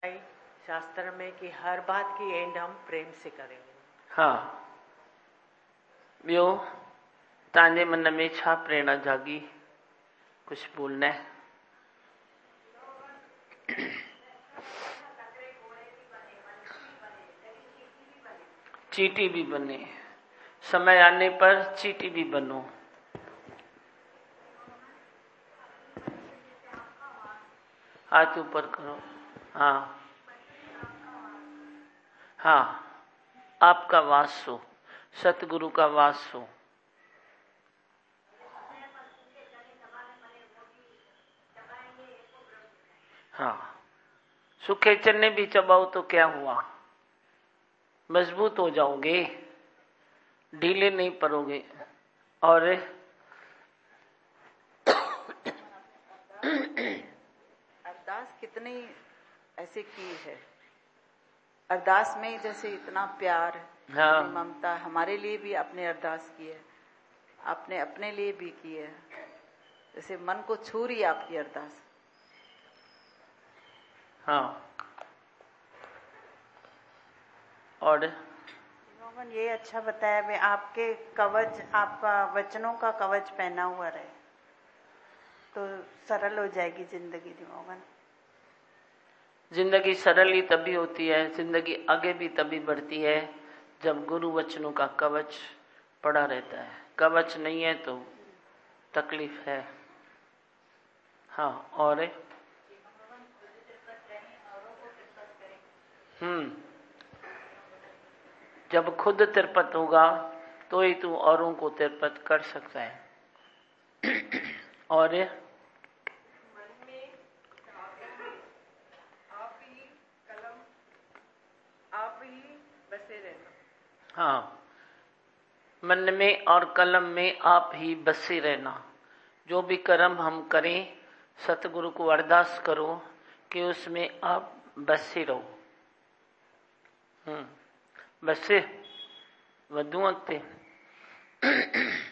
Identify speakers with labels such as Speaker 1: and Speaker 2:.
Speaker 1: शास्त्र में कि हर बात की एंड हम प्रेम से करेंगे।
Speaker 2: हाँ, ॿियो तव्हांजे मन में छा प्रेरणा जागी, कुछ बोलना है? चींटी भी बने, समय आने पर चींटी भी बनो। हाथ ऊपर करो। हाँ हाँ, आपका वास हो, सतगुरु का वास हो। हाँ, सूखे चने भी चबाओ तो क्या हुआ, मजबूत हो जाओगे, ढीले नहीं पड़ोगे। और
Speaker 3: अरदास कितनी ऐसे की है, अरदास में जैसे इतना प्यार,
Speaker 2: हाँ,
Speaker 3: इतनी ममता, हमारे लिए भी आपने अरदास की है, आपने अपने लिए भी की है, जैसे मन को छू रही है आपकी अरदास।
Speaker 2: हाँ, और
Speaker 4: मोहन ये अच्छा बताया भी, आपके कवच, आपका वचनों का कवच पहना हुआ रहे तो सरल हो जाएगी जिंदगी। मोहन,
Speaker 2: जिंदगी सरल ही तभी होती है, जिंदगी आगे भी तभी बढ़ती है जब गुरु वचनों का कवच पड़ा रहता है। कवच नहीं है तो तकलीफ है। हाँ, और जब खुद तिरपत होगा तो ही तू औरों को तिरपत कर सकता है। और
Speaker 3: आप ही बसे रहना।
Speaker 2: हाँ, मन में और कलम में आप ही बसे रहना। जो भी कर्म हम करें, सतगुरु को अरदास करो कि उसमें आप बसे रहो। बसे वधू अॻिते